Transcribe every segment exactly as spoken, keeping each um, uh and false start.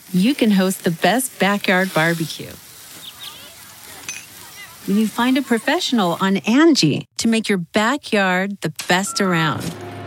you can host the best backyard barbecue. When you find a professional on Angie to make your backyard the best around.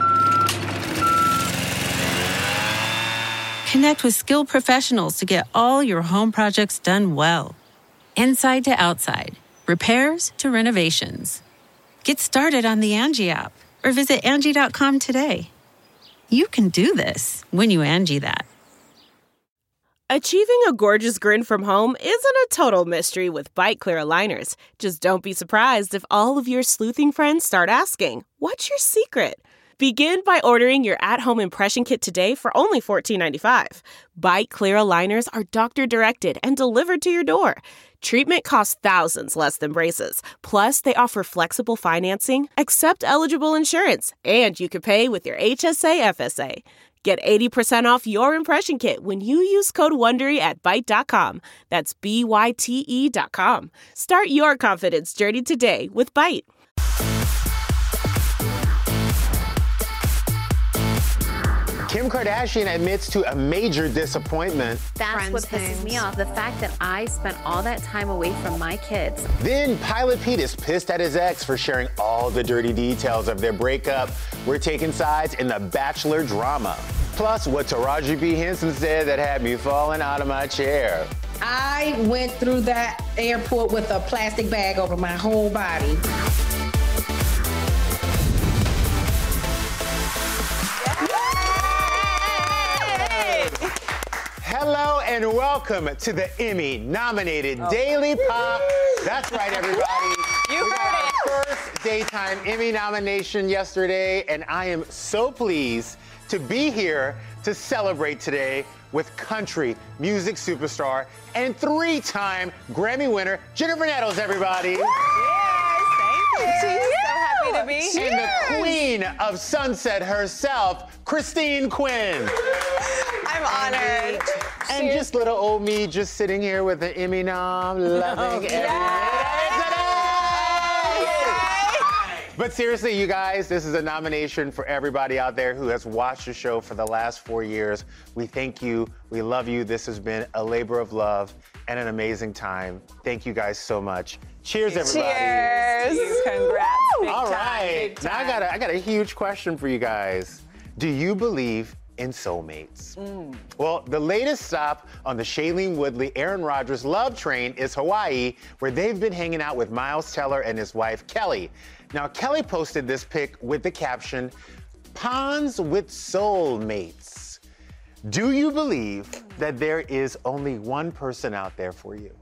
Connect with skilled professionals to get all your home projects done well. Inside to outside, repairs to renovations. Get started on the Angie app or visit Angie dot com today. You can do this when you Angie that. Achieving a gorgeous grin from home isn't a total mystery with Byte Clear aligners. Just don't be surprised if all of your sleuthing friends start asking, "What's your secret?" Begin by ordering your at-home impression kit today for only fourteen ninety-five. Byte Clear aligners are doctor-directed and delivered to your door. Treatment costs thousands less than braces. Plus, they offer flexible financing, accept eligible insurance, and you can pay with your H S A F S A. Get eighty percent off your impression kit when you use code WONDERY at Byte dot com. That's B Y T E dot com. Start your confidence journey today with Byte. Kim Kardashian admits to a major disappointment. That's Friends what pisses things. me off. The fact that I spent all that time away from my kids. Then Pilot Pete is pissed at his ex for sharing all the dirty details of their breakup. We're taking sides in the Bachelor drama. Plus, what Taraji P. Henson said that had me falling out of my chair. I went through that airport with a plastic bag over my whole body. Hello and welcome to the Emmy-nominated Oh. Daily Pop. That's right, everybody. You we heard got it. our first daytime Emmy nomination yesterday, and I am so pleased to be here to celebrate today with country music superstar and three-time Grammy winner Jennifer Nettles, everybody. Yes, thank you. So happy to be here. And the queen of Sunset herself, Christine Quinn. I'm honored. And just little old me just sitting here with an Emmy nom, loving everything. But seriously, you guys, this is a nomination for everybody out there who has watched the show for the last four years. We thank you. We love you. This has been a labor of love and an amazing time. Thank you guys so much. Cheers, everybody. Cheers. Congrats. Big All time, right. big Now I time. got a, I got a huge question for you guys. Do you believe in soulmates? Mm. Well, the latest stop on the Shailene Woodley, Aaron Rodgers love train is Hawaii, where they've been hanging out with Miles Teller and his wife, Kelly. Now, Kelly posted this pic with the caption, "Ponds with soulmates." Do you believe that there is only one person out there for you?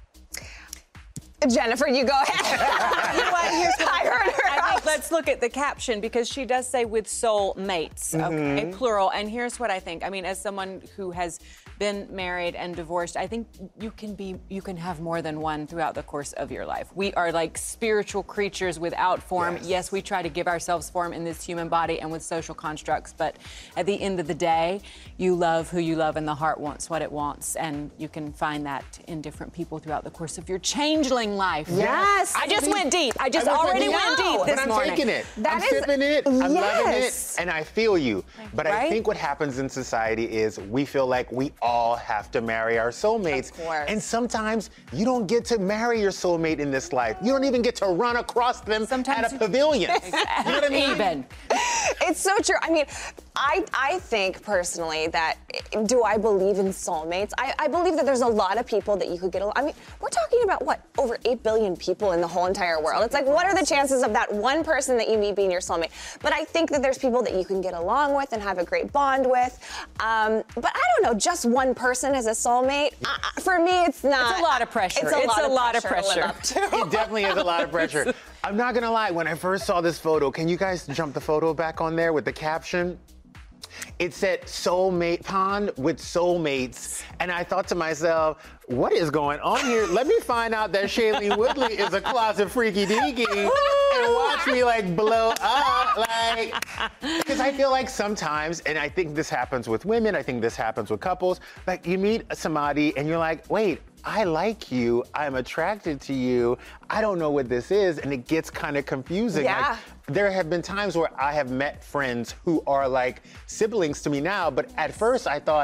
Jennifer, you go ahead. You know what? Here's what I heard her. I think let's look at the caption because she does say with soul mates, okay, Mm-hmm. plural. And here's what I think. I mean, as someone who has been married and divorced, I think you can be, you can have more than one throughout the course of your life. We are like spiritual creatures without form. Yes. Yes, we try to give ourselves form in this human body and with social constructs, but at the end of the day, you love who you love and the heart wants what it wants. And you can find that in different people throughout the course of your changeling life. Yes. I just went deep. I just I was already thinking, went no, deep this but I'm morning. taking it. That I'm is- sipping it. I'm loving it. Yes. And I feel you. But I Right? think what happens in society is we feel like we all have to marry our soulmates. Of course. And sometimes you don't get to marry your soulmate in this life. You don't even get to run across them Sometimes at a you- pavilion. You know what I mean? Even. It's so true. I mean, I I think personally that, do I believe in soulmates? I, I believe that there's a lot of people that you could get along. I mean, we're talking about what, over eight billion people in the whole entire world. It's like, what are the chances of that one person that you meet being your soulmate? But I think that there's people that you can get along with and have a great bond with. Um, but I don't know, just one person as a soulmate. Uh, for me, it's not. It's a lot of pressure. It's a, It's lot, a of lot of pressure to live pressure. up to. It definitely is a lot of pressure. I'm not gonna lie, when I first saw this photo, can you guys jump the photo back on there with the caption? It said soulmate pond with soulmates. And I thought to myself, what is going on here? Let me find out that Shailene Woodley is a closet freaky deaky and watch me like blow up. Like, because I feel like sometimes, and I think this happens with women, I think this happens with couples, like you meet somebody and you're like, wait, I like you, I'm attracted to you, I don't know what this is, and it gets kind of confusing. Yeah. Like, there have been times where I have met friends who are like siblings to me now, but at first I thought,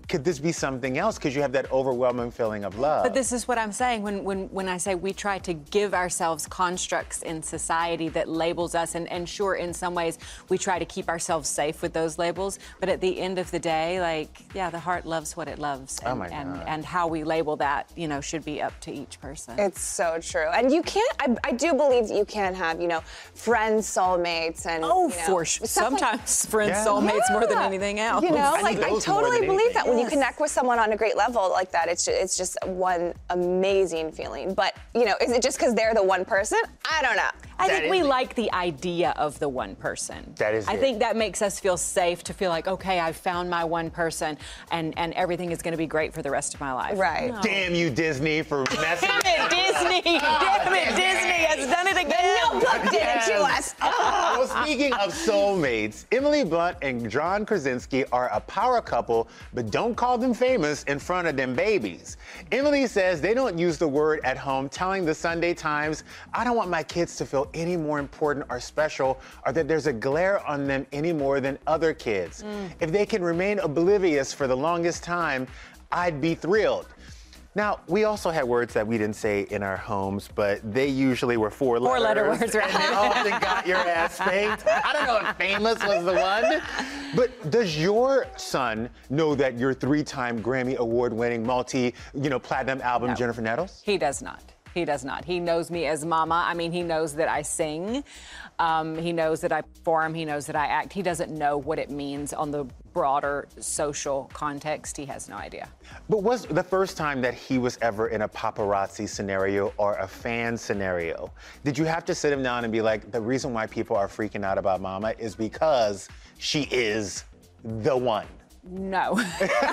could this be something else? Because you have that overwhelming feeling of love. But this is what I'm saying when, when, when I say we try to give ourselves constructs in society that labels us, and, and sure, in some ways, we try to keep ourselves safe with those labels, but at the end of the day, like, yeah, the heart loves what it loves. And, oh my and, God. and how we label that, you know, should be up to each person. It's so true. And you can't, I, I do believe that you can have, you know, friends, soulmates, and, Oh, you know, for sure. stuff like- Sometimes friends, Yeah. soulmates more than Yeah. anything else. You know, I like think I those more totally than believe anything. that when you Yes. connect with someone on a great level like that, it's just, it's just one amazing feeling. But, you know, is it just because they're the one person? I don't know. I That think is we it. like the idea of the one person. That is I it. think that makes us feel safe to feel like, okay, I've found my one person, and, and everything is going to be great for the rest of my life. Right. No. Damn you, Disney, for messing Damn it, Disney! Damn it, Disney has done it again. Notebook did it to us. Well, speaking of soulmates, Emily Blunt and John Krasinski are a power couple, but don't call them famous in front of them babies. Emily says they don't use the word at home, telling the Sunday Times, I don't want my kids to feel any more important or special, or that there's a glare on them any more than other kids. Mm. If they can remain oblivious for the longest time, I'd be thrilled. Now, we also had words that we didn't say in our homes, but they usually were four letters. Four-letter words, right. And they often got your ass spanked. I don't know if famous was the one. But does your son know that you're three-time Grammy Award-winning, multi, you know, platinum album No. Jennifer Nettles? He does not. He does not. He knows me as Mama. I mean, he knows that I sing. Um, he knows that I perform. He knows that I act. He doesn't know what it means on the broader social context. He has no idea. But was the first time that he was ever in a paparazzi scenario or a fan scenario, did you have to sit him down and be like, the reason why people are freaking out about Mama is because she is the one? No. no.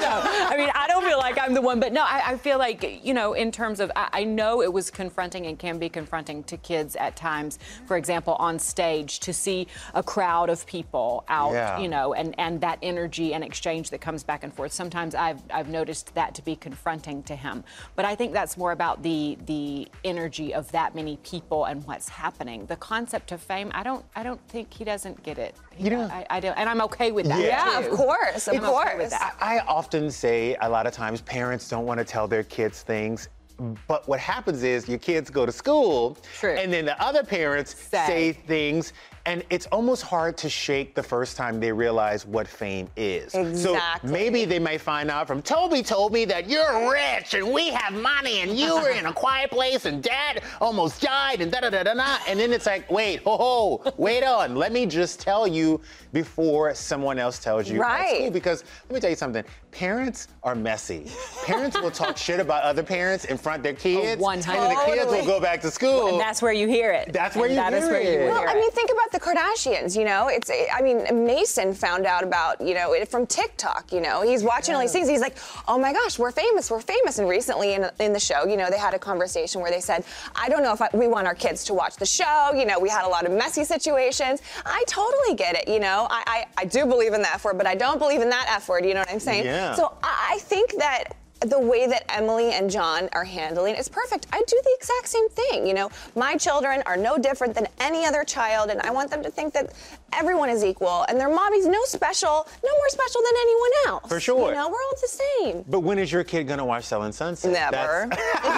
I mean, I don't feel like I'm the one, but no, I, I feel like, you know, in terms of, I, I know it was confronting and can be confronting to kids at times, for example, on stage, to see a crowd of people out, Yeah. you know, and, and that energy and exchange that comes back and forth. Sometimes I've, I've noticed that to be confronting to him. But I think that's more about the the energy of that many people and what's happening. The concept of fame, I don't I don't think he doesn't get it. You know- I, I don't, and I'm okay with that. Yeah, too. of course, of I'm okay course. with that. I often say a lot of times parents don't want to tell their kids things. But what happens is your kids go to school, True. and then the other parents Say. say things, and it's almost hard to shake the first time they realize what fame is. Exactly. So maybe they might find out from Toby told me that you're rich and we have money and you were in a quiet place and dad almost died and da da da da da. And then it's like, wait, ho ho, wait on. Let me just tell you before someone else tells you. at Right. school. Because let me tell you something, parents are messy. Parents will talk shit about other parents in front of their kids. one hundred. And the kids Totally. will go back to school. And that's where you hear it. That's where And you that is hear where you it. hear Well, I it. mean, think about the Kardashians, you know? It's, I mean, Mason found out about, you know, it from TikTok, you know? He's watching all these things. He's like, oh my gosh, we're famous, we're famous. And recently in, in the show, you know, they had a conversation where they said, I don't know if I, we want our kids to watch the show. You know, we had a lot of messy situations. I totally get it, you know? I, I, I do believe in the F word, but I don't believe in that F word, you know what I'm saying? Yeah. So I, I think that the way that Emily and John are handling it is perfect. I do the exact same thing. You know, my children are no different than any other child, and I want them to think that everyone is equal, and their mommy's no special, no more special than anyone else. For sure. You know, we're all the same. But when is your kid gonna watch Selling Sunset? Never.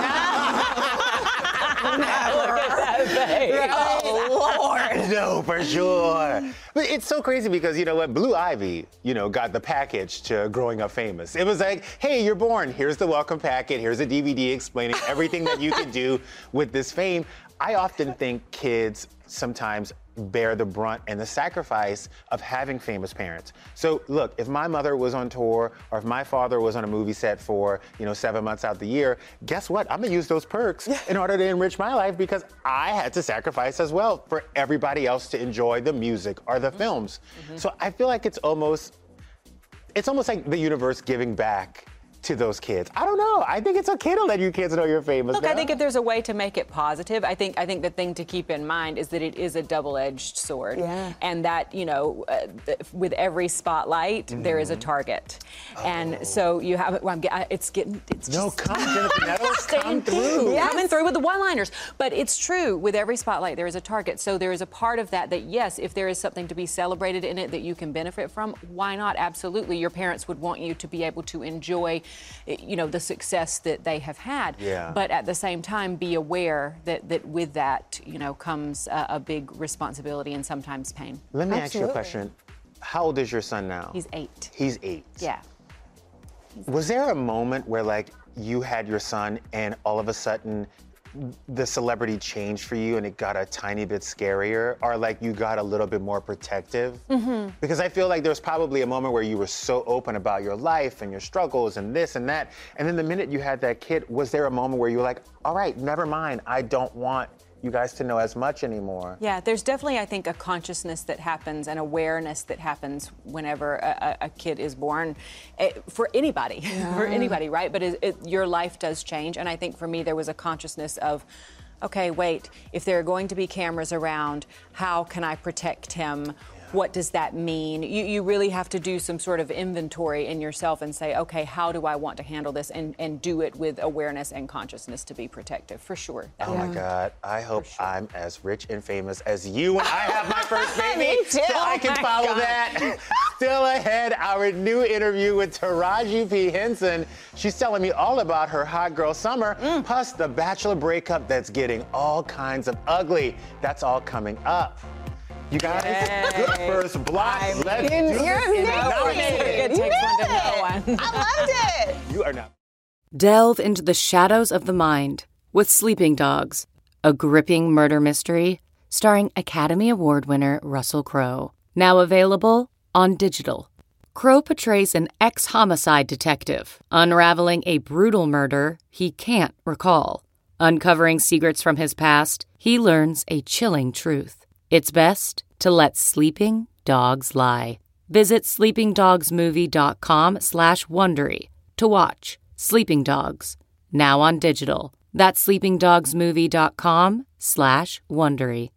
Oh, Lord. No, for sure. But it's so crazy because, you know what, Blue Ivy, you know, got the package to Growing Up Famous. It was like, hey, you're born. Here's the welcome packet. Here's a D V D explaining everything that you can do with this fame. I often think kids sometimes bear the brunt and the sacrifice of having famous parents. So look, if my mother was on tour or if my father was on a movie set for, you know, seven months out the year, guess what? I'm gonna use those perks in order to enrich my life because I had to sacrifice as well for everybody else to enjoy the music or the films. Mm-hmm. So I feel like it's almost, it's almost like the universe giving back to those kids? I don't know. I think it's okay to let your kids know you're famous. Look, now. I think if there's a way to make it positive, I think I think the thing to keep in mind is that it is a double-edged sword, yeah. and that you know, uh, th- with every spotlight, mm-hmm. there is a target, oh. and so you have. Well, I'm, it's getting. It's no, just, come, Jennifer Nettles, come through. Yes. Coming through with the one-liners, but it's true. With every spotlight, there is a target. So there is a part of that that yes, if there is something to be celebrated in it that you can benefit from, why not? Absolutely, your parents would want you to be able to enjoy, you know, the success that they have had. Yeah. But at the same time, be aware that, that with that, you know, comes a, a big responsibility and sometimes pain. Let me Absolutely. ask you a question. How old is your son now? He's eight. He's eight. Yeah. Was there a moment where, like, you had your son and all of a sudden the celebrity changed for you and it got a tiny bit scarier, or like you got a little bit more protective? Mm-hmm. Because I feel like there's probably a moment where you were so open about your life and your struggles and this and that, and then the minute you had that kid, was there a moment where you were like, all right, never mind, I don't want you guys to know as much anymore? Yeah, there's definitely, I think, a consciousness that happens, an awareness that happens whenever a, a kid is born, it, for anybody, yeah. for anybody, right? But it, it, your life does change, and I think for me there was a consciousness of, okay, wait, if there are going to be cameras around, how can I protect him? What does that mean? You, you really have to do some sort of inventory in yourself and say, okay, how do I want to handle this, and, and do it with awareness and consciousness to be protective, for sure. Oh yeah. my God, I hope sure. I'm as rich and famous as you when I have my first baby. Me too. So I can oh follow God. that. Still ahead, our new interview with Taraji P. Henson. She's telling me all about her hot girl summer, mm. plus the Bachelor breakup that's getting all kinds of ugly. That's all coming up. You guys, Yay. good first block. I'm Let's you, do you're this. It takes one to know one. I loved it. You are not. Delve into the shadows of the mind with Sleeping Dogs, a gripping murder mystery starring Academy Award winner Russell Crowe. Now available on digital. Crowe portrays an ex-homicide detective unraveling a brutal murder he can't recall. Uncovering secrets from his past, he learns a chilling truth. It's best to let sleeping dogs lie. Visit sleepingdogsmovie.com slash Wondery to watch Sleeping Dogs, now on digital. That's sleepingdogsmovie.com slash Wondery.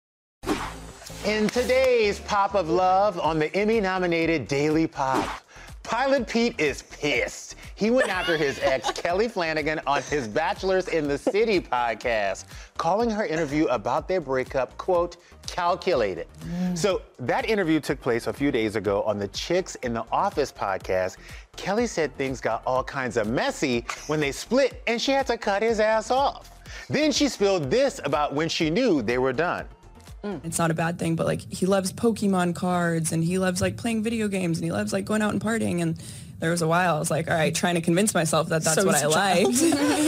In today's Pop of Love on the Emmy-nominated Daily Pop, Pilot Pete is pissed. He went after his ex, Kelly Flanagan, on his Bachelors in the City podcast, calling her interview about their breakup, quote, calculated. Mm. So that interview took place a few days ago on the Chicks in the Office podcast. Kelly said things got all kinds of messy when they split and she had to cut his ass off. Then she spilled this about when she knew they were done. Mm. It's not a bad thing, but like he loves Pokemon cards and he loves like playing video games and he loves like going out and partying, and there was a while I was like, all right, trying to convince myself that that's so what I liked.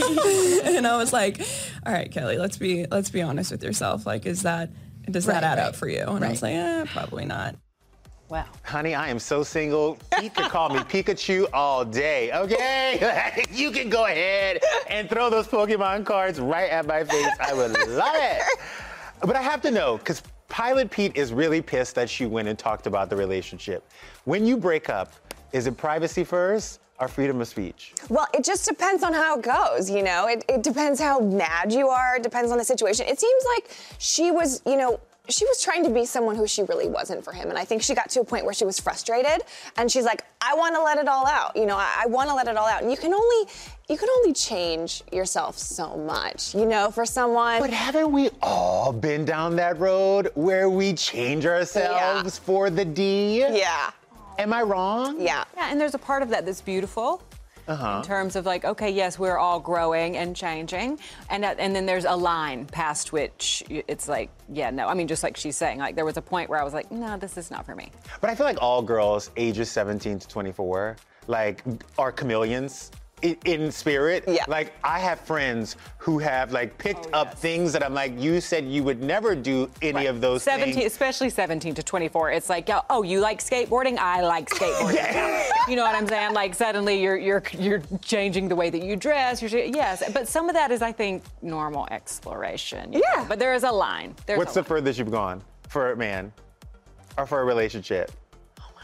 And I was like, all right, Kelly, let's be let's be honest with yourself. Like, is that does Right, that add right, up for you? And right. I was like, eh, probably not. Wow. Honey, I am so single. Pete could call me Pikachu all day, okay? You can go ahead and throw those Pokemon cards right at my face. I would love it. But I have to know, because Pilot Pete is really pissed that she went and talked about the relationship. When you break up, is it privacy first or freedom of speech? Well, it just depends on how it goes, you know? It, it depends how mad you are. It depends on the situation. It seems like she was, you know, she was trying to be someone who she really wasn't for him. And I think she got to a point where she was frustrated and she's like, I want to let it all out. You know, I, I want to let it all out. And you can only, you can only change yourself so much, you know, for someone. But haven't we all been down that road where we change ourselves Yeah. for the D? Yeah. Am I wrong? Yeah. Yeah, and there's a part of that that's beautiful. Uh-huh. In terms of like, okay, yes, we're all growing and changing, and that, and then there's a line past which it's like, yeah, no. I mean, just like she's saying, like there was a point where I was like, no, this is not for me. But I feel like all girls ages seventeen to twenty-four, like, are chameleons in, in spirit. Yeah. Like, I have friends who have like picked Oh, up yes. things that I'm like, you said you would never do any Right. of those seventeen, things. especially seventeen to twenty-four. It's like, oh, you like skateboarding? I like skateboarding. Yeah. You know what I'm saying? Like suddenly you're you're you're changing the way that you dress. You're yes, but some of that is, I think, normal exploration. you Yeah. know? But there is a line. There's What's a the line. furthest you've gone for a man or for a relationship? Oh my God,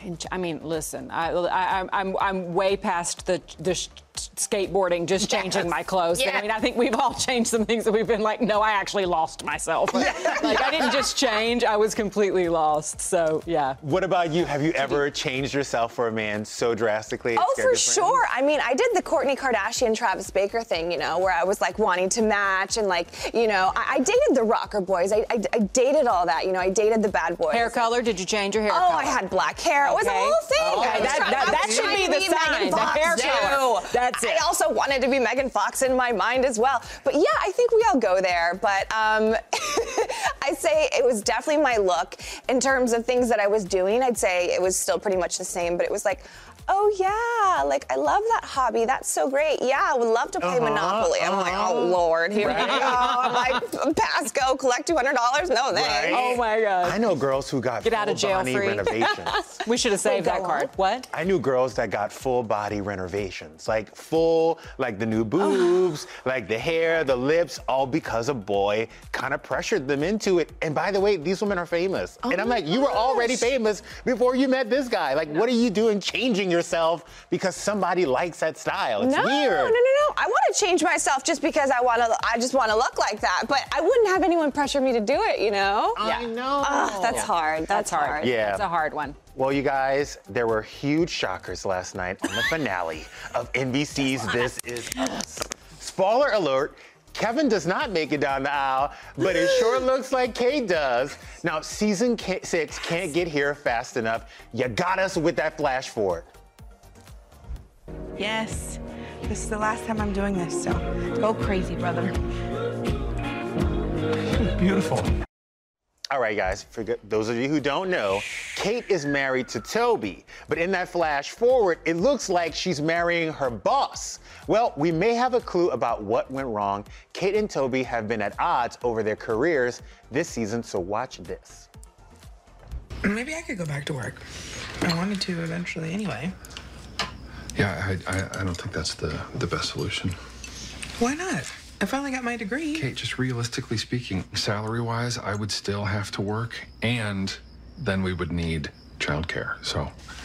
I mean, listen, I, I, I'm I'm way past the the skateboarding, just changing yes. my clothes. Yeah. I mean, I think we've all changed some things that we've been like, no, I actually lost myself. Like, I didn't just change; I was completely lost. So, yeah. What about you? Have you ever changed yourself for a man so drastically? Oh, for sure. I mean, I did the Kourtney Kardashian, Travis Baker thing, you know, where I was like wanting to match and like, you know, I, I dated the rocker boys. I, I, I dated all that. You know, I dated the bad boys. Hair color? Did you change your hair oh, color? Oh, I had black hair. Okay. It was a whole thing. Okay, that, that, that should be the sign. The hair color. That's it. I also wanted to be Megan Fox in my mind as well. But yeah, I think we all go there. But um, I say it was definitely my look. In terms of things that I was doing, I'd say it was still pretty much the same. But it was like, oh, yeah, like, I love that hobby. That's so great. Yeah, I would love to play uh-huh, Monopoly. I'm uh-huh. like, oh, Lord, here right. we go. I'm like, pass go, collect two hundred dollars? No, thanks. Right. Oh, my God. I know girls who got Get out of jail full-body free. renovations. We should have saved that card. What? I knew girls that got full-body renovations. Like, full, like the new boobs, oh. like the hair, the lips, all because a boy kind of pressured them into it. And by the way, these women are famous. Oh and I'm like, you were already famous before you met this guy. Like, no. what are you doing changing yourself because somebody likes that style? It's no, weird. No, no, no. I want to change myself just because I want to. I just want to look like that. But I wouldn't have anyone pressure me to do it. You know? I yeah. know. Oh, that's yeah. hard. That's, that's hard. hard. Yeah. That's a hard one. Well, you guys, there were huge shockers last night on the finale of N B C's This Is Us. Spoiler alert. Kevin does not make it down the aisle, but it sure looks like Kate does. Now, season six can't get here fast enough. You got us with that flash forward. Yes, this is the last time I'm doing this, so go crazy, brother. Beautiful. All right, guys, for those of you who don't know, Kate is married to Toby, but in that flash forward, it looks like she's marrying her boss. Well, we may have a clue about what went wrong. Kate and Toby have been at odds over their careers this season, so watch this. Maybe I could go back to work. I wanted to eventually anyway. Yeah, I, I, I don't think that's the, the best solution. Why not? I finally got my degree. Kate, just realistically speaking, salary-wise, I would still have to work, and then we would need childcare, so.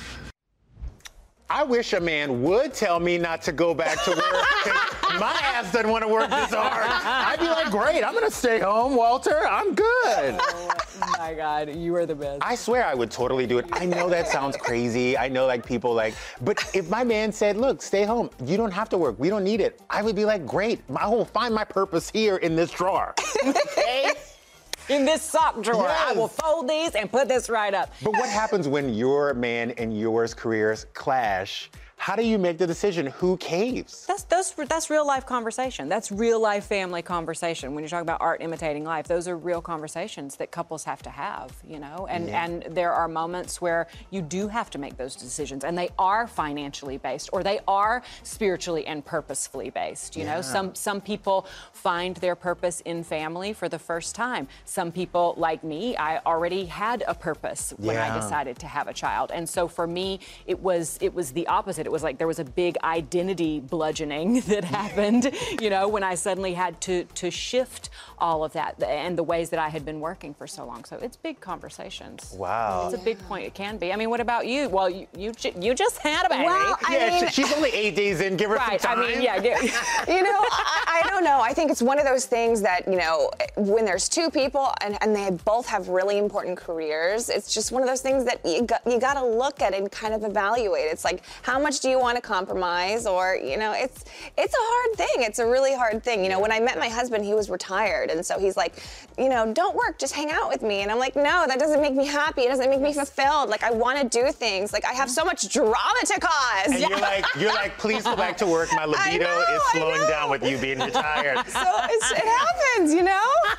I wish a man would tell me not to go back to work. My ass doesn't want to work this hard. I'd be like, great, I'm going to stay home, Walter. I'm good. Oh, my God, you are the best. I swear I would totally do it. I know that sounds crazy. I know, like, people like, but if my man said, look, stay home. You don't have to work. We don't need it. I would be like, great. I will find my purpose here in this drawer. Okay? In this sock drawer. Yes. I will fold these and put this right up. But what happens when your man and yours careers clash? How do you make the decision who caves? That's, that's, that's real life conversation. That's real life family conversation. When you're talking about art imitating life, those are real conversations that couples have to have, you know? And, yeah. and there are moments where you do have to make those decisions, and they are financially based, or they are spiritually and purposefully based, you yeah. know? Some, some people find their purpose in family for the first time. Some people, like me, I already had a purpose when yeah. I decided to have a child. And so for me, it was, it was the opposite. It was like there was a big identity bludgeoning that happened, you know, when I suddenly had to to shift all of that and the ways that I had been working for so long. So it's big conversations. Wow. It's a big point. It can be. I mean, what about you? Well, you you, you just had a baby. Well, I yeah, mean, she's only eight days in. Give her right, some time. I mean, yeah. yeah. You know, I, I don't know. I think it's one of those things that, you know, when there's two people and, and they both have really important careers, it's just one of those things that you got, you got to look at and kind of evaluate. It's like, how much do you want to compromise? Or, you know, it's it's a hard thing. It's a really hard thing. You know, when I met my husband, he was retired. And so he's like, you know, don't work, just hang out with me. And I'm like, no, that doesn't make me happy. It doesn't make me fulfilled. Like, I want to do things. Like, I have so much drama to cause. And you're like, you're like, please go back to work. My libido know, is slowing down with you being retired. So it's, it happens, you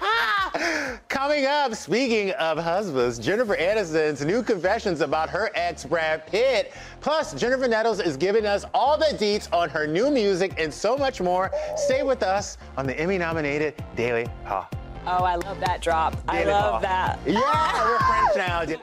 know? Coming up, speaking of husbands, Jennifer Aniston's new confessions about her ex, Brad Pitt. Plus, Jennifer Nettles is giving us all the deets on her new music and so much more. Stay with us on the Emmy-nominated Daily Haw. Oh, I love that drop. Daily I love Haw. that. Yeah, we're French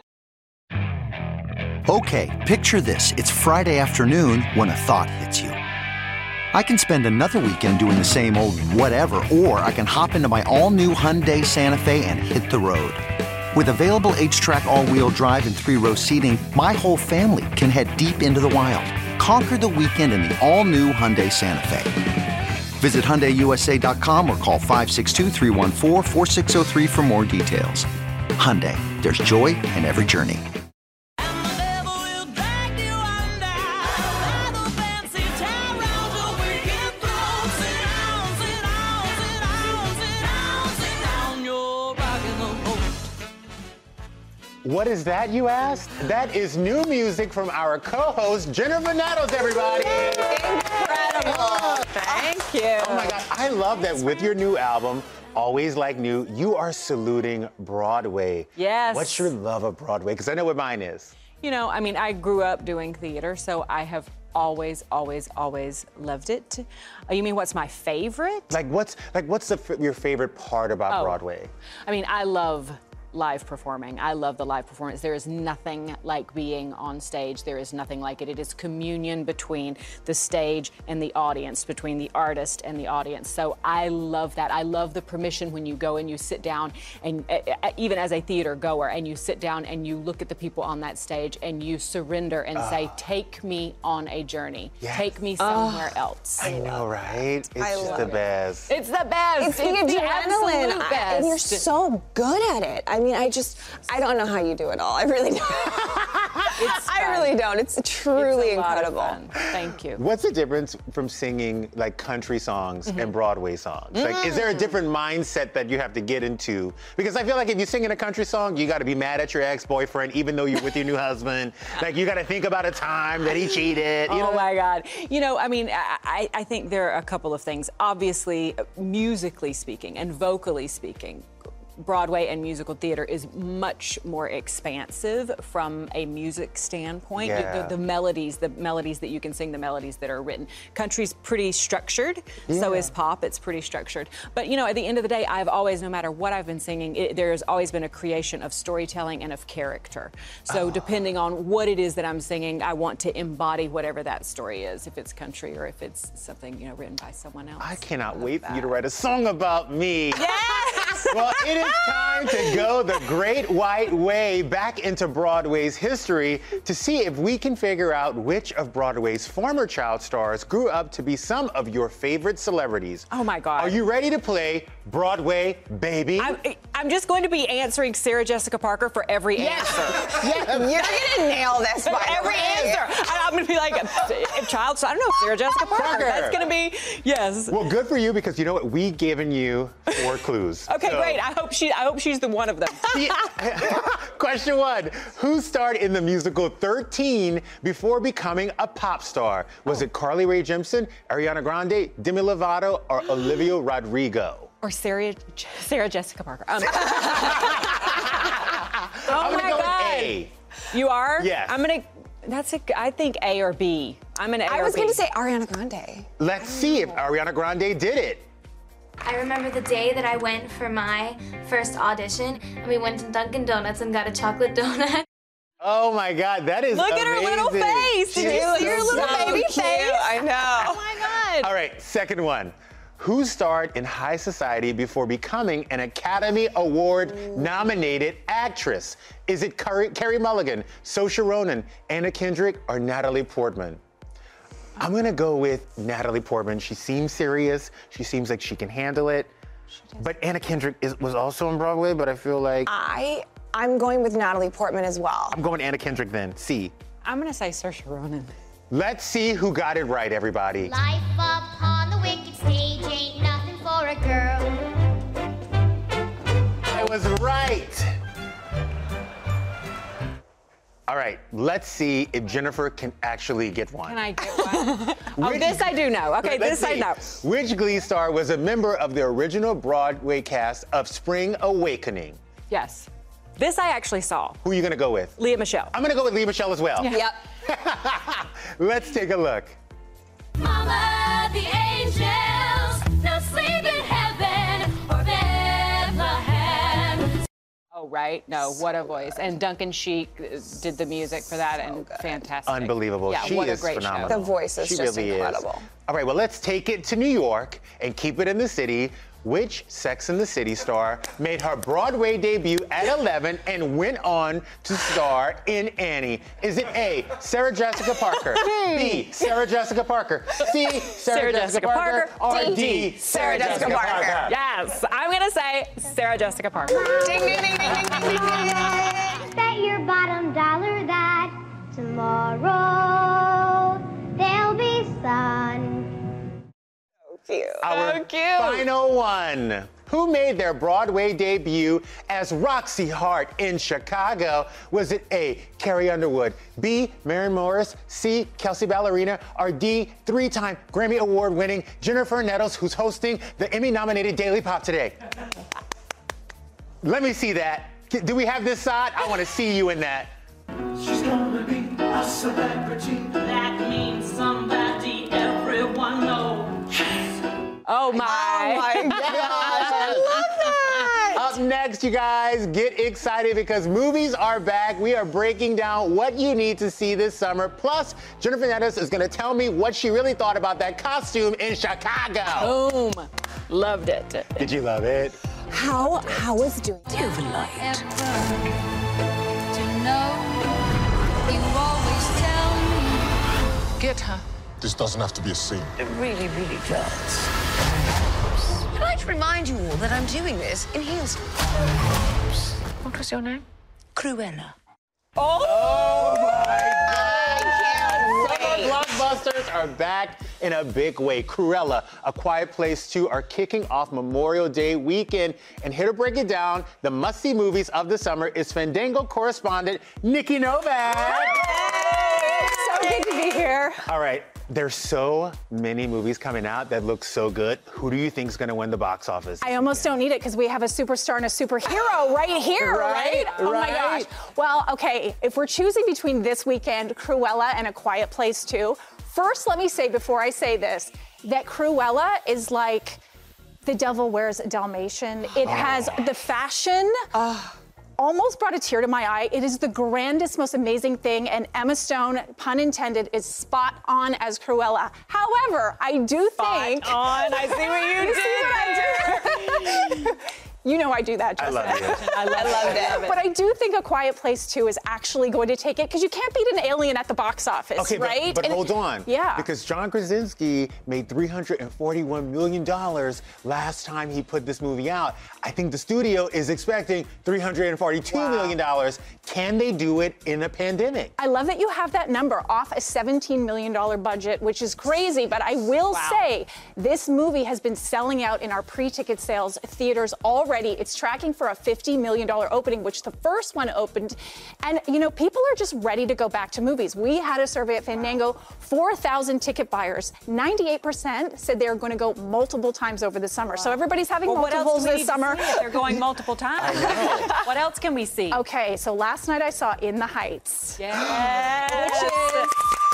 now. Okay, picture this. It's Friday afternoon when a thought hits you. I can spend another weekend doing the same old whatever, or I can hop into my all-new Hyundai Santa Fe and hit the road. With available H-Track all-wheel drive and three-row seating, my whole family can head deep into the wild. Conquer the weekend in the all-new Hyundai Santa Fe. Visit Hyundai U S A dot com or call five six two, three one four, four six zero three for more details. Hyundai, there's joy in every journey. What is that, you asked? That is new music from our co-host, Jennifer Nettles, everybody. Incredible. Thank you. Oh my God, I love that with your new album, Always Like New, you are saluting Broadway. Yes. What's your love of Broadway? Because I know what mine is. You know, I mean, I grew up doing theater, so I have always, always, always loved it. Uh, you mean what's my favorite? Like what's like what's the, your favorite part about Oh. Broadway? I mean, I love live performing. I love the live performance. There is nothing like being on stage. There is nothing like it. It is communion between the stage and the audience, between the artist and the audience. So I love that. I love the permission when you go and you sit down, and uh, even as a theater goer, and you sit down and you look at the people on that stage and you surrender and Ah. say, take me on a journey. Yes. Take me somewhere else. I know, right? It's I just love the it. best. It's the best. It's the the adrenaline, absolute I- and you're best. so good at it. I mean, I just, I don't know how you do it all. I really don't. It's I fun. really don't. It's truly It's a lot of incredible. fun. Thank you. What's the difference from singing like country songs and Broadway songs? Like, is there a different mindset that you have to get into? Because I feel like if you sing in a country song, you got to be mad at your ex-boyfriend, even though you're with your new husband. Like, you got to think about a time that he cheated. You Oh know? my God. You know, I mean, I, I I think there are a couple of things. Obviously, musically speaking and vocally speaking, Broadway and musical theater is much more expansive from a music standpoint. Yeah. The, the melodies, the melodies that you can sing, the melodies that are written. Country's pretty structured, so Yeah. is pop. It's pretty structured. But you know, at the end of the day, I've always, no matter what I've been singing, it, there's always been a creation of storytelling and of character. So depending on what it is that I'm singing, I want to embody whatever that story is, if it's country or if it's something, you know, written by someone else. I cannot wait for you to write a song about me. Yes! Well, it is time to go the Great White Way back into Broadway's history to see if we can figure out which of Broadway's former child stars grew up to be some of your favorite celebrities. Oh my God. Are you ready to play Broadway Baby? I'm, I'm just going to be answering Sarah Jessica Parker for every answer. Yeah, you're gonna nail this. By the Every way. answer. I, I'm going to be like, if child, I don't know, Sarah Jessica Parker. Parker. That's going to be, yes. Well, good for you, because you know what? We've given you four clues. Okay, So- great. I hope she. I hope she's the one of them. Yeah. Question one. Who starred in the musical thirteen before becoming a pop star? Was it Carly Rae Jepsen, Ariana Grande, Demi Lovato, or Olivia Rodrigo? Or Sarah, Sarah Jessica Parker. Um, oh I'm gonna my go with God. A. You are? Yes. I'm gonna. That's a. I think A or B. I'm an A I or was B. gonna say Ariana Grande. Let's see if Ariana Grande did it. I remember the day that I went for my first audition, and we went to Dunkin' Donuts and got a chocolate donut. Oh my God, that is Look at her little amazing. face. Did She you is see her so little cute. baby Cute, face? I know. Oh my God. All right, second one. Who starred in High Society before becoming an Academy Award nominated actress? Is it Carrie, Carrie Mulligan, Saoirse Ronan, Anna Kendrick, or Natalie Portman? I'm gonna go with Natalie Portman. She seems serious. She seems like she can handle it. But Anna Kendrick is, was also on Broadway, but I feel like I I'm going with Natalie Portman as well. I'm going Anna Kendrick then. C. I'm gonna say Saoirse Ronan. Let's see who got it right, everybody. Life upon the wicked stage ain't nothing for a girl. I was right. All right, let's see if Jennifer can actually get one. Can I get one? Oh, Which- this I do know. Okay, Let's this I see. know. Which Glee star was a member of the original Broadway cast of Spring Awakening? Yes. This I actually saw. Who are you gonna go with? Leah Michelle. I'm gonna go with Leah Michelle as well. Yep. Let's take a look. Mama, the angels, no sleep in heaven or Bethlehem. Oh, right? No, what a voice. And Duncan Sheik uh, did the music for that, and fantastic. Unbelievable. Yeah, she what is a great phenomenal. The voice is she just really incredible. Is. All right, well, let's take it to New York and keep it in the city. Which Sex and the City star made her Broadway debut at eleven and went on to star in Annie? Is it A, Sarah Jessica Parker, B, Sarah Jessica Parker, C, Sarah, Sarah Jessica, Jessica Parker, Parker, or D, D, Sarah Jessica Parker? Yes, I'm gonna say Sarah Jessica Parker. Ding, ding, ding, ding, ding, ding, ding, ding. Bet your bottom dollar that tomorrow there'll be sun. Cute. Our So cute. final one. Who made their Broadway debut as Roxy Hart in Chicago? Was it A, Carrie Underwood, B, Maren Morris, C, Kelsey Ballerina, or D, three-time Grammy Award-winning Jennifer Nettles, who's hosting the Emmy-nominated Daily Pop today? Let me see that. Do we have this side? I want to see you in that. She's gonna be a celebrity. That means somebody everyone knows. Oh my. Oh my gosh, I love that. Up next, you guys, get excited because movies are back. We are breaking down what you need to see this summer. Plus, Jennifer Nettles is going to tell me what she really thought about that costume in Chicago. Boom. Loved it. Did you love it? How, how was doing that? Get her. This doesn't have to be a scene. It really, really does. I'd like to remind you all that I'm doing this in heels. What was your name? Cruella. Oh, my God! Summer blockbusters are back in a big way. Cruella, A Quiet Place two are kicking off Memorial Day weekend. And here to break it down, the must-see movies of the summer is Fandango correspondent Nikki Novak. Hey! So good to be here. All right. There's so many movies coming out that look so good. Who do you think is going to win the box office? I almost don't need it because we have a superstar and a superhero right here, right? Right, Oh my right. gosh. Well, okay, if we're choosing between this weekend, Cruella and A Quiet Place two, first let me say before I say this, that Cruella is like The Devil Wears a Dalmatian. It has the fashion. Almost brought a tear to my eye. It is the grandest, most amazing thing, and Emma Stone, pun intended, is spot on as Cruella. However, I do think... Spot on. I see what you did. See what I do? You know I do that, I Justin. love it. I love, loved it. it. But I do think A Quiet Place two is actually going to take it because you can't beat an alien at the box office, Okay, but, right? but And- hold on. Yeah. Because John Krasinski made three hundred forty-one million dollars last time he put this movie out. I think the studio is expecting three hundred forty-two million dollars. Can they do it in a pandemic? I love that you have that number off a seventeen million dollars budget, which is crazy, but I will Wow. say this movie has been selling out in our pre-ticket sales theaters already. It's tracking for a fifty million dollars opening, which the first one opened. And, you know, people are just ready to go back to movies. We had a survey at Fandango, four thousand ticket buyers. ninety-eight percent said they are going to go multiple times over the summer. So everybody's having Well, what else multiples do we this need to summer. see if they're going multiple times. What else can we see? Okay, so last night I saw In the Heights. Yes.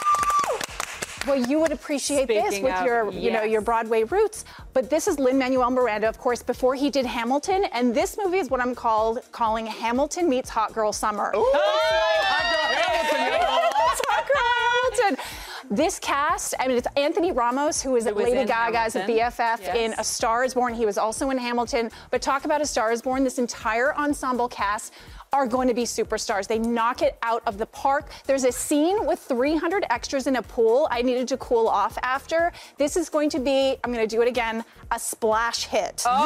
Well, you would appreciate this Speaking with of, your, you know, yes. your Broadway roots. But this is Lin-Manuel Miranda, of course, before he did Hamilton, and this movie is what I'm called calling Hamilton meets Hot Girl Summer. Ooh, Hot Girl Hamilton. It's Hot Girl Hamilton. This cast, I mean, it's Anthony Ramos, who is Who was Lady in Gaga's Hamilton. B F F Yes. in A Star is Born. He was also in Hamilton. But talk about A Star is Born. This entire ensemble cast are going to be superstars. They knock it out of the park. There's a scene with three hundred extras in a pool. I needed to cool off after. This is going to be, I'm going to do it again, a splash hit. Oh.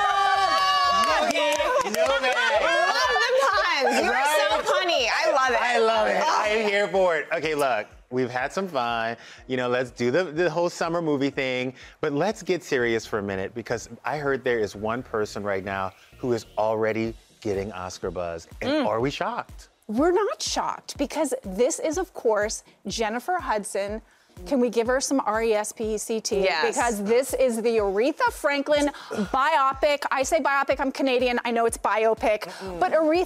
You know that. I love the puns. You're Right? so punny. I love it. I love it. I am here for it. Okay, look. We've had some fun. You know, let's do the, the whole summer movie thing. But let's get serious for a minute because I heard there is one person right now who is already getting Oscar buzz. And Mm. are we shocked? We're not shocked because this is, of course, Jennifer Hudson. Can we give her some R E S P E C T? Yes. Because this is the Aretha Franklin biopic. I say biopic, I'm Canadian. I know it's biopic. But Aretha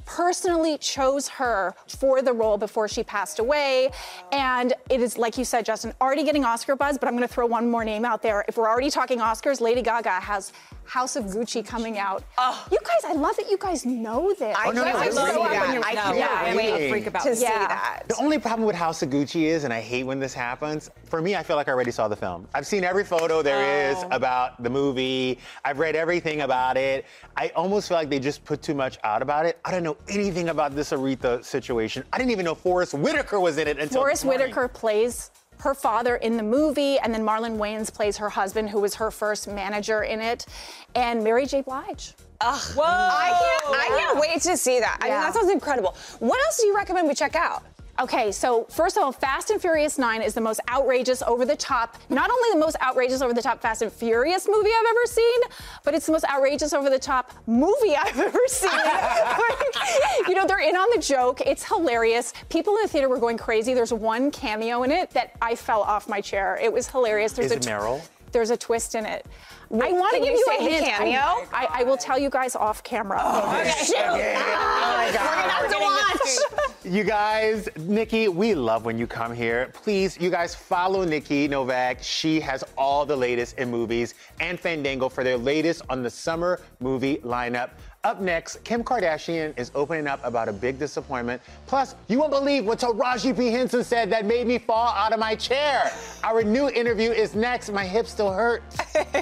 personally chose her for the role before she passed away. And it is, like you said, Justin, already getting Oscar buzz, but I'm gonna throw one more name out there. If we're already talking Oscars, Lady Gaga has House of Gucci coming out. Oh. You guys, I love that you guys know this. I, oh, no, no, I love that. I can't yeah, wait a freak about to yeah. see that. The only problem with House of Gucci is, and I hate when this happens, for me, I feel like I already saw the film. I've seen every photo there oh. is about the movie. I've read everything about it. I almost feel like they just put too much out about it. I don't know anything about this Aretha situation. I didn't even know Forrest Whitaker was in it until Forrest Whitaker plays her father in the movie, and then Marlon Wayans plays her husband, who was her first manager in it, and Mary J. Blige. Ugh. Whoa! I can't, I can't wait to see that. I yeah. mean, that sounds incredible. What else do you recommend we check out? Okay, so first of all, Fast and Furious nine is the most outrageous, over-the-top, not only the most outrageous, over-the-top Fast and Furious movie I've ever seen, but it's the most outrageous, over-the-top movie I've ever seen. You know, they're in on the joke. It's hilarious. People in the theater were going crazy. There's one cameo in it that I fell off my chair. It was hilarious. There's is it a Meryl? There's a twist in it. Wait, I want to give you, you a hint. Cameo? I, I will tell you guys off camera. Oh, okay. Okay. Oh my God. We're gonna have to watch. You guys, Nikki, we love when you come here. Please, you guys follow Nikki Novak. She has all the latest in movies, and Fandango for their latest on the summer movie lineup. Up next, Kim Kardashian is opening up about a big disappointment. Plus, you won't believe what Taraji P. Henson said that made me fall out of my chair. Our new interview is next. My hip still hurts.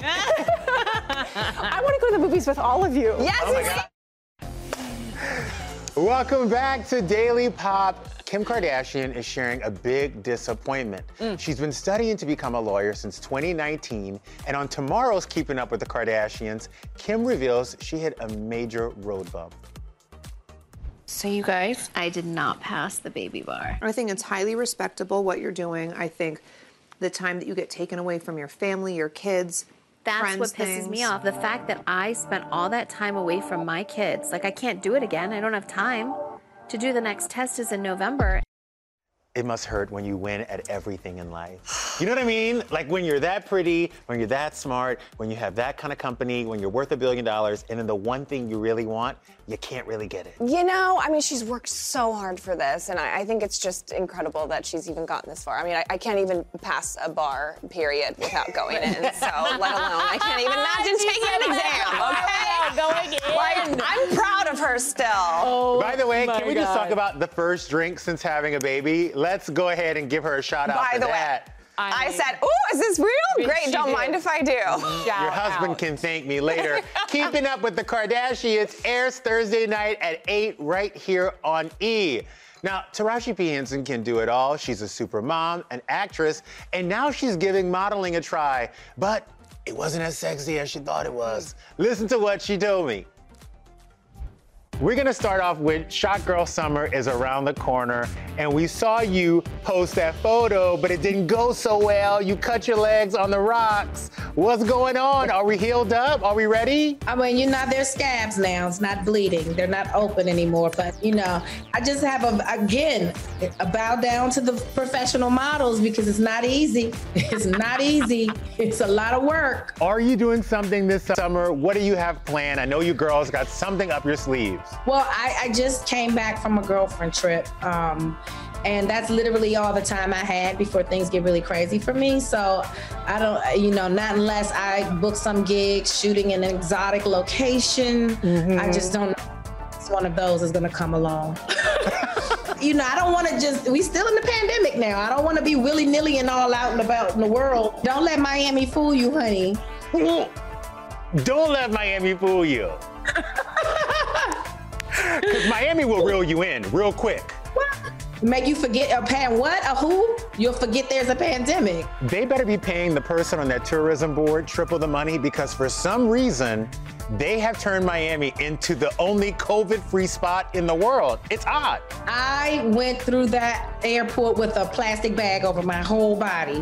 I want to go to the movies with all of you. Yes, oh my God. Welcome back to Daily Pop. Kim Kardashian is sharing a big disappointment. Mm. She's been studying to become a lawyer since twenty nineteen, and on tomorrow's Keeping Up with the Kardashians, Kim reveals she hit a major road bump. So you guys, I did not pass the baby bar. I think it's highly respectable what you're doing. I think the time that you get taken away from your family, your kids, That's friends, what pisses things. me off. The fact that I spent all that time away from my kids. Like, I can't do it again. I don't have time to do the next test is in November. It must hurt when you win at everything in life. You know what I mean? Like when you're that pretty, when you're that smart, when you have that kind of company, when you're worth a billion dollars, and then the one thing you really want, you can't really get it. You know, I mean, she's worked so hard for this, and I, I think it's just incredible that she's even gotten this far. I mean, I, I can't even pass a bar, period, without going in, so let alone, I can't even imagine taking an exam, okay? Going in. Like, I'm proud of her still. Oh, By the way, can we God. just talk about the first drink since having a baby? Let's go ahead and give her a shout out By for the that. way, I, I said, "Oh, is this real? Great, don't mind if I do." Your husband out. can thank me later. Keeping Up with the Kardashians airs Thursday night at eight right here on E! Now, Taraji P. Henson can do it all. She's a super mom, an actress, and now she's giving modeling a try. But it wasn't as sexy as she thought it was. Listen to what she told me. We're gonna start off with Shot Girl Summer is around the corner, and we saw you post that photo, but it didn't go so well. You cut your legs on the rocks. What's going on? Are we healed up? Are we ready? I mean, you know, they're scabs now. It's not bleeding. They're not open anymore. But, you know, I just have, a, again, a bow down to the professional models because it's not easy. It's not easy. It's a lot of work. Are you doing something this summer? What do you have planned? I know you girls got something up your sleeves. Well, I, I just came back from a girlfriend trip, um, and that's literally all the time I had before things get really crazy for me. So I don't, you know, not unless I book some gigs shooting in an exotic location. Mm-hmm. I just don't know if one of those is going to come along. You know, I don't want to just, we still in the pandemic now. I don't want to be willy-nilly and all out and about in the world. Don't let Miami fool you, honey. Don't let Miami fool you. Because Miami will reel you in real quick. What? Make you forget a pan what? A who? You'll forget there's a pandemic. They better be paying the person on that tourism board triple the money because for some reason, they have turned Miami into the only COVID-free spot in the world. It's odd. I went through that airport with a plastic bag over my whole body.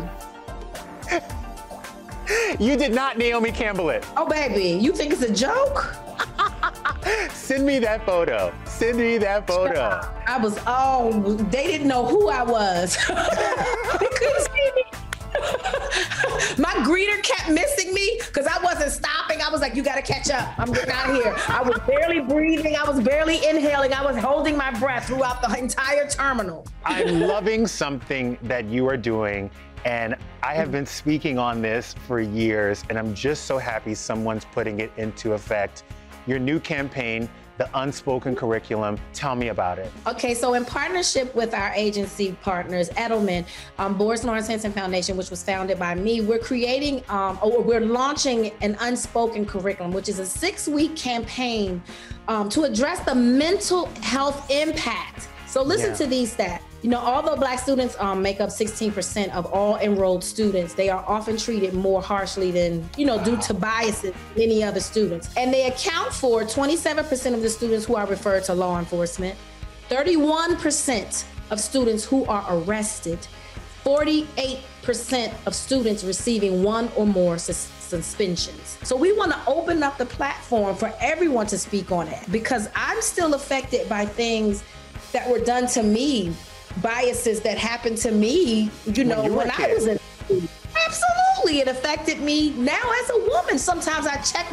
You did not Naomi Campbell it. Oh, baby, you think it's a joke? Send me that photo. Send me that photo. I was, oh, they didn't know who I was. They couldn't see me. My greeter kept missing me because I wasn't stopping. I was like, you got to catch up. I'm getting out of here. I was barely breathing. I was barely inhaling. I was holding my breath throughout the entire terminal. I'm loving something that you are doing, and I have been speaking on this for years, and I'm just so happy someone's putting it into effect. Your new campaign, the Unspoken Curriculum. Tell me about it. Okay, so in partnership with our agency partners, Edelman, um, Boris Lawrence Henson Foundation, which was founded by me, we're creating, um, or we're launching an Unspoken Curriculum, which is a six-week campaign um, to address the mental health impact. So listen Yeah. to these stats. You know, although Black students um, make up sixteen percent of all enrolled students, they are often treated more harshly than, you know, due to biases than many other students. And they account for twenty-seven percent of the students who are referred to law enforcement, thirty-one percent of students who are arrested, forty-eight percent of students receiving one or more sus- suspensions. So we want to open up the platform for everyone to speak on it, because I'm still affected by things that were done to me, biases that happened to me, you know, When you were when a I kid. was in. Absolutely, it affected me now as a woman. Sometimes I check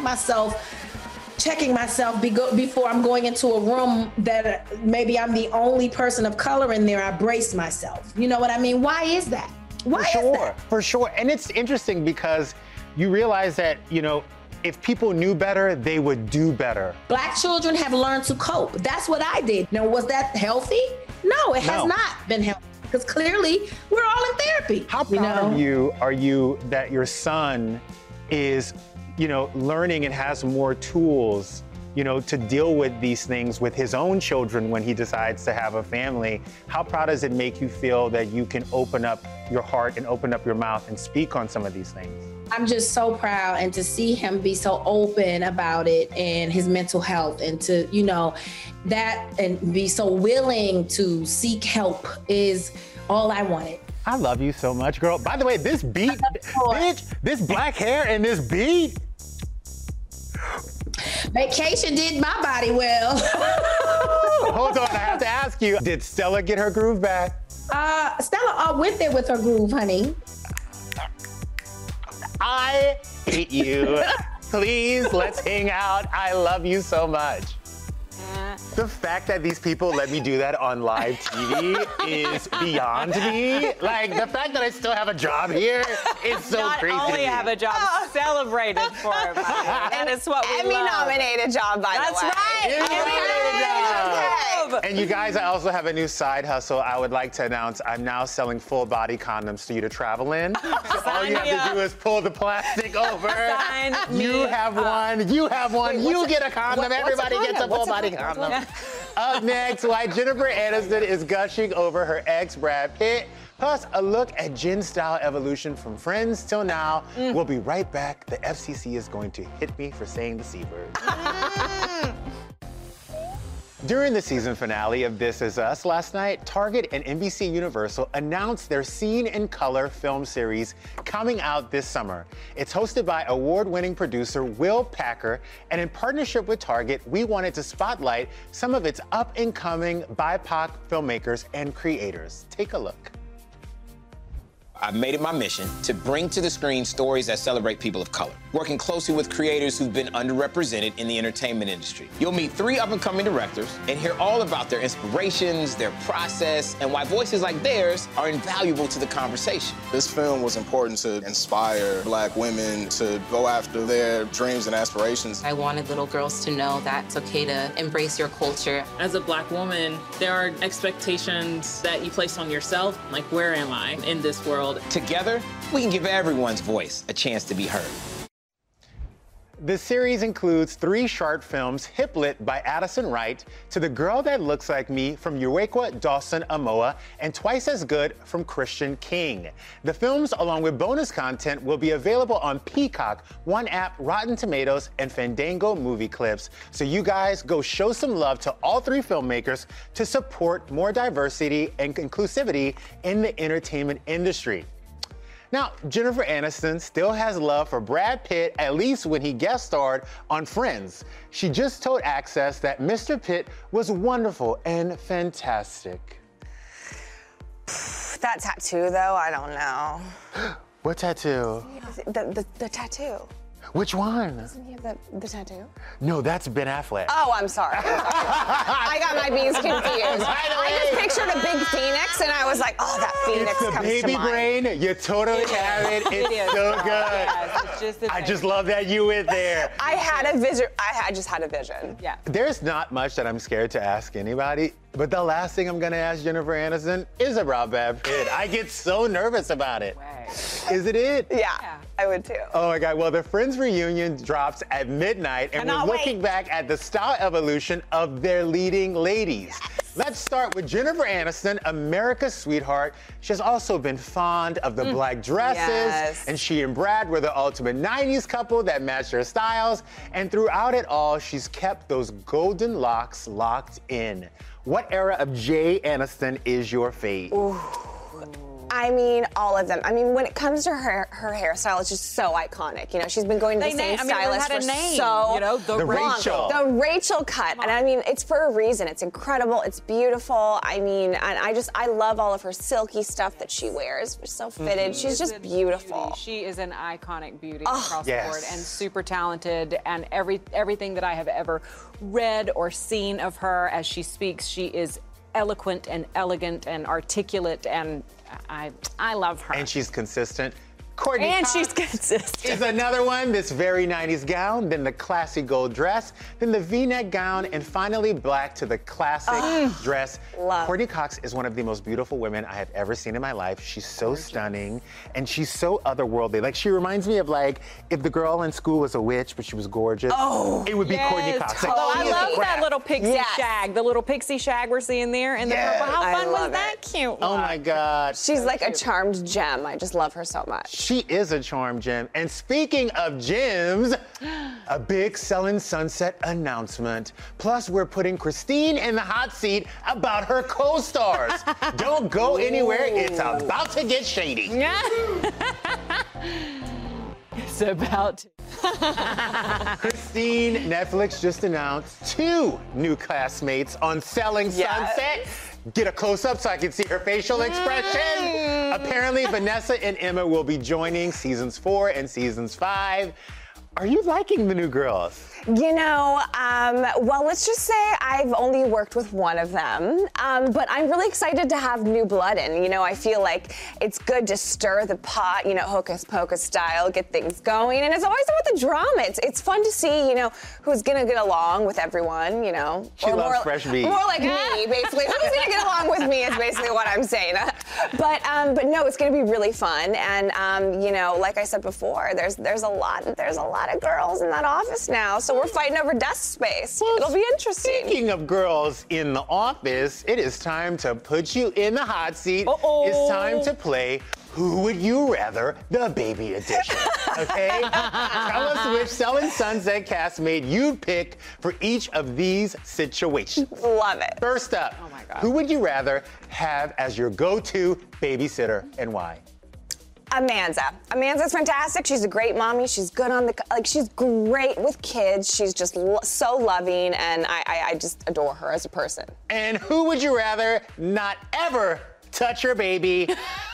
myself, checking myself be go- before I'm going into a room that maybe I'm the only person of color in there. I brace myself. You know what I mean? Why is that? Why For is sure, that? for sure. And it's interesting because you realize that, you know, if people knew better, they would do better. Black children have learned to cope. That's what I did. Now, was that healthy? No, it has No. not been healthy, because clearly we're all in therapy. How proud you know? of you are you that your son is, you know, learning and has more tools, you know, to deal with these things with his own children when he decides to have a family? How proud does it make you feel that you can open up your heart and open up your mouth and speak on some of these things? I'm just so proud, and to see him be so open about it and his mental health, and to, you know, that, and be so willing to seek help is all I wanted. I love you so much, girl. By the way, this beat, bitch, this black hair and this beat. Vacation did my body well. Hold on, I have to ask you, did Stella get her groove back? Uh, Stella uh, went there with her groove, honey. I hate you. Please, let's hang out. I love you so much. The fact that these people let me do that on live T V is beyond me. Like, the fact that I still have a job here is so Not crazy. only to me. have a job, celebrated for it. And it's what we Emmy love. nominated job, by That's the way. right. Emmy nominated job. And you guys, I also have a new side hustle. I would like to announce I'm now selling full body condoms for you to travel in. So all you have to do is pull the plastic over. Sign You me have up. one. You have one. Wait, you what's get a- a condom. what- what's a Everybody gets a condom? full What's a body condom? condom. Up next, why Jennifer Aniston is gushing over her ex Brad Pitt. Plus, a look at Jen's style evolution from Friends till now. Mm. We'll be right back. The F C C is going to hit me for saying the C word. During the season finale of This Is Us last night, Target and N B C Universal announced their Seen in Color film series coming out this summer. It's hosted by award-winning producer Will Packer, and in partnership with Target, we wanted to spotlight some of its up-and-coming B I P O C filmmakers and creators. Take a look. I've made it my mission to bring to the screen stories that celebrate people of color, working closely with creators who've been underrepresented in the entertainment industry. You'll meet three up-and-coming directors and hear all about their inspirations, their process, and why voices like theirs are invaluable to the conversation. This film was important to inspire Black women to go after their dreams and aspirations. I wanted little girls to know that it's okay to embrace your culture. As a Black woman, there are expectations that you place on yourself, like, where am I in this world? Together, we can give everyone's voice a chance to be heard. The series includes three short films, Hiplet by Addison Wright, To the Girl That Looks Like Me from Uwekwa Dawson Amoa, and Twice as Good from Christian King. The films, along with bonus content, will be available on Peacock, One App, Rotten Tomatoes, and Fandango Movie Clips. So you guys go show some love to all three filmmakers to support more diversity and inclusivity in the entertainment industry. Now, Jennifer Aniston still has love for Brad Pitt, at least when he guest starred on Friends. She just told Access that Mister Pitt was wonderful and fantastic. That tattoo, though, I don't know. What tattoo? The, the, the tattoo. Which one? Doesn't he have the, the tattoo? No, that's Ben Affleck. Oh, I'm sorry. I'm sorry. I got my beans confused. I just pictured a big phoenix, and I was like, oh, that phoenix It's the comes baby to mind. brain. You totally have it. It's It is. so good. Yes, it's just the I thing. just love that you went there. I had a vision. I had, just had a vision. Yeah. There's not much that I'm scared to ask anybody, but the last thing I'm gonna ask Jennifer Aniston is about Brad Pitt. I get so nervous about it. Is it it? Yeah, yeah, I would too. Oh my God, well, the Friends reunion drops at midnight, and Cannot we're looking wait. back at the style evolution of their leading ladies. Yes. Let's start with Jennifer Aniston, America's sweetheart. She has also been fond of the Mm. black dresses, Yes. and she and Brad were the ultimate nineties couple that matched their styles, and throughout it all, she's kept those golden locks locked in. What era of Jay Aniston is your fave? Ooh. I mean, all of them. I mean, when it comes to her her hairstyle, it's just so iconic. You know, she's been going to They the same name- I mean, stylist had a for name, so you know, the The long. Rachel. The Rachel cut, and I mean, it's for a reason. It's incredible. It's beautiful. I mean, and I just I love all of her silky stuff that she wears. It's so fitted. She's just beautiful. Beauty. She is an iconic beauty Oh, across yes. the board and super talented. And every everything that I have ever read or seen of her as she speaks, she is eloquent and elegant and articulate, and I I love her. And she's consistent. Courtney And Cox she's consistent. is another one. This very nineties gown, then the classy gold dress, then the V-neck gown, and finally black to the classic Ugh. dress. Love. Courtney Cox is one of the most beautiful women I have ever seen in my life. She's so stunning, and she's so otherworldly. Like, she reminds me of, like, if the girl in school was a witch, but she was gorgeous, Oh, it would be Courtney yes, Cox. Like, totally. she I is love a that craft. little pixie Yes. shag, the little pixie shag we're seeing there in the Yes. purple. How I fun was love that? it. Cute. Oh my God. She's like a charmed gem. I just love her so much. She is a charm gem. And speaking of gems, a big Selling Sunset announcement. Plus, we're putting Christine in the hot seat about her co-stars. Don't go anywhere. It's about to get shady. It's about to. Christine, Netflix just announced two new classmates on Selling Yes. Sunset. Get a close-up so I can see her facial expression. Apparently, Vanessa and Emma will be joining seasons four and seasons five. Are you liking the new girls? You know, um, well, let's just say I've only worked with one of them, um, but I'm really excited to have new blood in. You know, I feel like it's good to stir the pot, you know, hocus pocus style, get things going, and it's always about the drama. It's it's fun to see, you know, who's gonna get along with everyone, you know. She Or loves more, fresh meat. More like me, basically. Who's gonna get along with me is basically what I'm saying. But um, but no, it's gonna be really fun, and um, you know, like I said before, there's there's a lot there's a lot of girls in that office now, so we're fighting over desk space. It'll be interesting. Speaking of girls in the office, it is time to put you in the hot seat. Uh-oh. It's time to play Who Would You Rather, the baby edition. Okay? Tell us which Selling Sunset castmate you'd pick for each of these situations. Love it. First up, Oh my God. who would you rather have as your go-to babysitter and why? Amanda. Amanda's fantastic. She's a great mommy. She's good on the, like, she's great with kids. She's just lo- so loving, and I, I, I just adore her as a person. And who would you rather not ever touch your baby?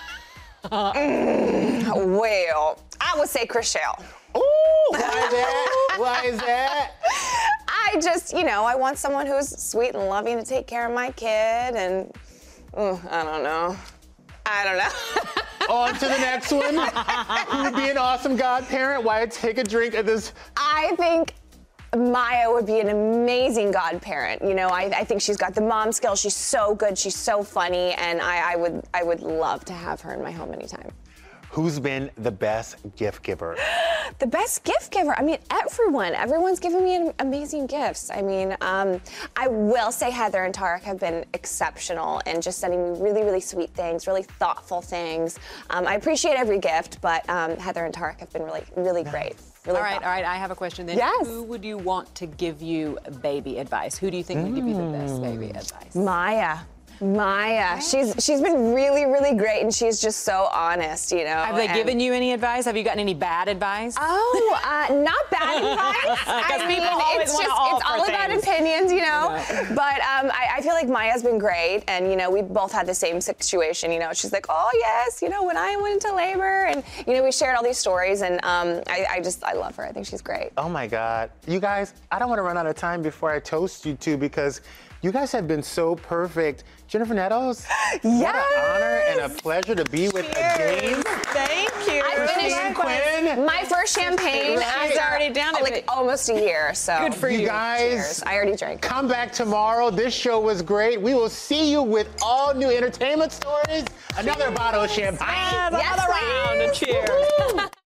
Mm, well, I would say Chriselle. Ooh, why is that? Why is that? I just, you know, I want someone who's sweet and loving to take care of my kid, and mm, I don't know. I don't know. On to the next one. Who would be an awesome godparent? Why take a drink of this? I think Maya would be an amazing godparent. You know, I, I think she's got the mom skills. She's so good. She's so funny, and I, I would I would love to have her in my home anytime. Who's been the best gift giver? The best gift giver. I mean, everyone. Everyone's given me amazing gifts. I mean, um, I will say Heather and Tarek have been exceptional and just sending me really, really sweet things, really thoughtful things. Um, I appreciate every gift, but um, Heather and Tarek have been really, really great. Really all right, thoughtful. all right. I have a question then. Yes. Who would you want to give you baby advice? Who do you think would give you the best baby advice? Maya. Maya, she's she's been really, really great, and she's just so honest, you know. Have they and- given you any advice? Have you gotten any bad advice? Oh, uh, not bad advice. Because I people mean, always it's wanna just it's offer all about things. opinions, you know. But um, I, I feel like Maya's been great, and you know, we both had the same situation. You know, she's like, oh yes, you know, when I went into labor, and you know, we shared all these stories, and um, I, I just I love her. I think she's great. Oh my God. You guys, I don't want to run out of time before I toast you two because you guys have been so perfect. Jennifer Nettles, yes. what an honor and a pleasure to be with again. Thank you. I finished Quinn. my first champagne She's after already down it. like almost a year. So Good for you. You guys, Cheers. I already drank. come back tomorrow. This show was great. We will see you with all new entertainment stories. Another bottle of champagne. Another Yes, round of please. cheers. Woo-hoo.